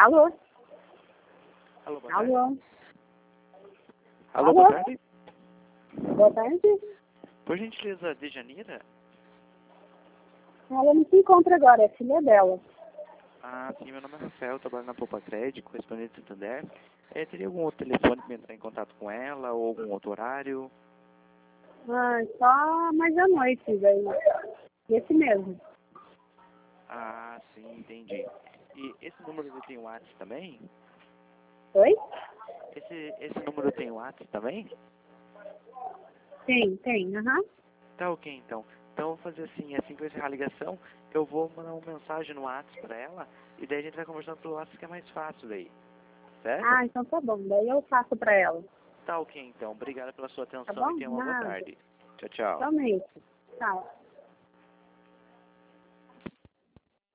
Alô? Alô, boa tarde. Alô? Alô, boa tarde. Boa tarde. Por gentileza, Dejanira? Ela não se encontra agora, é filha dela. Ah, sim, meu nome é Rafael, trabalho na Poupa Crédito, correspondente do Santander. Teria algum outro telefone para entrar em contato com ela ou algum outro horário? Ah, só mais à noite, daí. Esse mesmo. Ah, sim, entendi. E esse número tem WhatsApp também? Oi? Esse número tem WhatsApp também? Tem, aham. Tá ok, então. Então eu vou fazer assim que eu encerrar a ligação, eu vou mandar uma mensagem no WhatsApp para ela, e daí a gente vai conversando pelo WhatsApp que é mais fácil daí. Certo? Ah, então tá bom, daí eu passo pra ela. Tá ok, então. Obrigado pela sua Tá atenção e bom? tenha uma boa Nada. tarde. Tchau, tchau. Somente. Tchau.